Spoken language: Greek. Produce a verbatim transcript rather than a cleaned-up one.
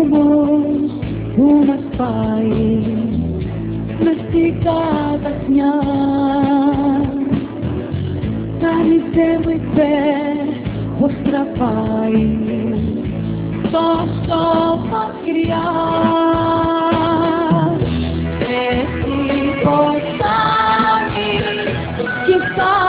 δρόμος που μας πάει μες στην κατασμιά. Κανείς δεν μου είπε πως τραβάει τόσο μακριά. Με τίποτα μη κοιτάς